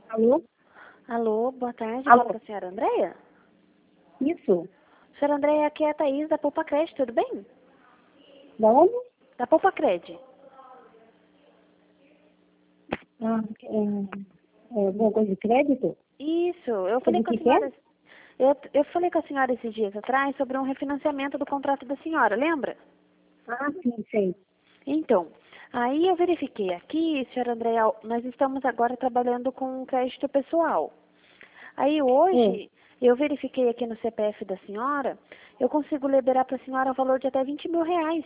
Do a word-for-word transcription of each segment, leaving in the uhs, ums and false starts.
Alô? Alô, boa tarde. Alô? Fala com a senhora Andréia? Isso? Senhora Andréia, aqui é a Thaís da Poupa Cred, tudo bem? Da onde? Da Poupa Cred. Ah, é, é alguma coisa de crédito? Isso, eu Sobre falei o com a que que é? senhora. Eu, eu falei com a senhora esses dias atrás sobre um refinanciamento do contrato da senhora, lembra? Ah, sim, sei. Então, aí eu verifiquei aqui, senhora Andréia, nós estamos agora trabalhando com crédito pessoal. Aí É. hoje, eu verifiquei aqui no C P F da senhora, eu consigo liberar para a senhora o valor de até vinte mil reais.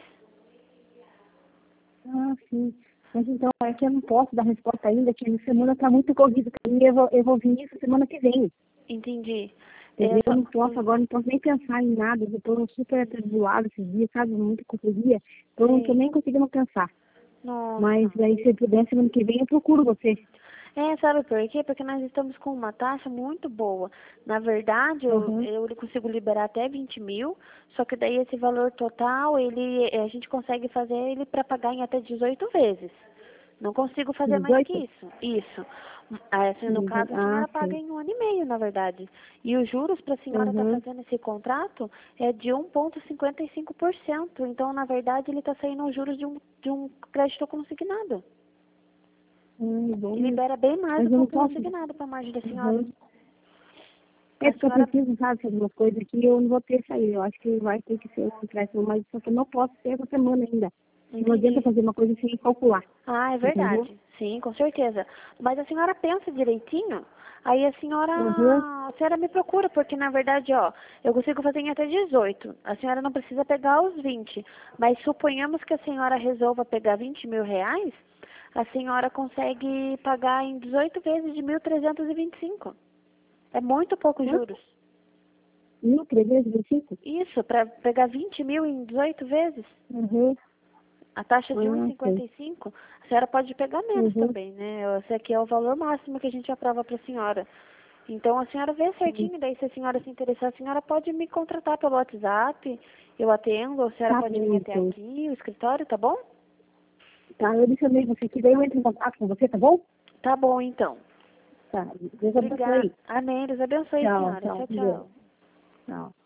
Ah, sim. Mas então, é que eu não posso dar resposta ainda, que a semana está muito corrida pra mim, eu vou, eu vou vir isso semana que vem. Entendi. É, Entendeu? Eu só- não posso agora, não posso nem pensar em nada. Eu estou super atribulada esses dias, sabe? Muita correria. Então, eu não estou Sim. nem conseguindo pensar. Mas Nossa. aí, se eu puder, semana que vem, eu procuro você. É, sabe por quê? Porque nós estamos com uma taxa muito boa. Na verdade, eu, Uhum. eu consigo liberar até vinte mil, só que daí esse valor total, ele, a gente consegue fazer ele para pagar em até dezoito vezes. Não consigo fazer mais que dezoito? isso. Isso. Ah, assim, no caso, a Ah, senhora paga sei. em um ano e meio, na verdade. E os juros para a senhora estar Uhum. fazendo esse contrato é de um vírgula cinquenta e cinco por cento. Então, na verdade, ele está saindo os juros de um, de um crédito consignado. Hum, bom E isso. libera bem mais Mas do eu que um não posso. consignado para a margem da senhora. Uhum. É A porque eu senhora, preciso, sabe, fazer uma coisa aqui, eu não vou ter saído. Eu acho que vai ter que ser um empréstimo, mas só que eu não posso ter essa semana ainda. Não adianta entendi. fazer uma coisa sem calcular. Ah, é Entendeu? verdade. Sim, com certeza. Mas a senhora pensa direitinho, aí a senhora, Uhum. a senhora me procura, porque na verdade, ó, eu consigo fazer em até dezoito. A senhora não precisa pegar os vinte. Mas suponhamos que a senhora resolva pegar vinte mil reais, a senhora consegue pagar em dezoito vezes de mil trezentos e vinte e cinco. É muito pouco Quanto? juros. mil trezentos e vinte e cinco? Isso, para pegar vinte mil em dezoito vezes. Uhum. A taxa de um vírgula Ah, cinquenta sei. e cinco, a senhora pode pegar menos Uhum. também, né? Esse aqui é o valor máximo que a gente aprova para a senhora. Então a senhora vê Sim. certinho, daí se a senhora se interessar, a senhora pode me contratar pelo WhatsApp, eu atendo, a senhora Tá pode bom, vir até então. aqui, o escritório, tá bom? Tá, eu adicionei você aqui, daí eu entro em contato com você, tá bom? Tá bom, então. Tá. Deus Obrigada. abençoe. Amém. Deus abençoe a Tchau, senhora. tchau. Tchau, Deus. tchau. Tchau.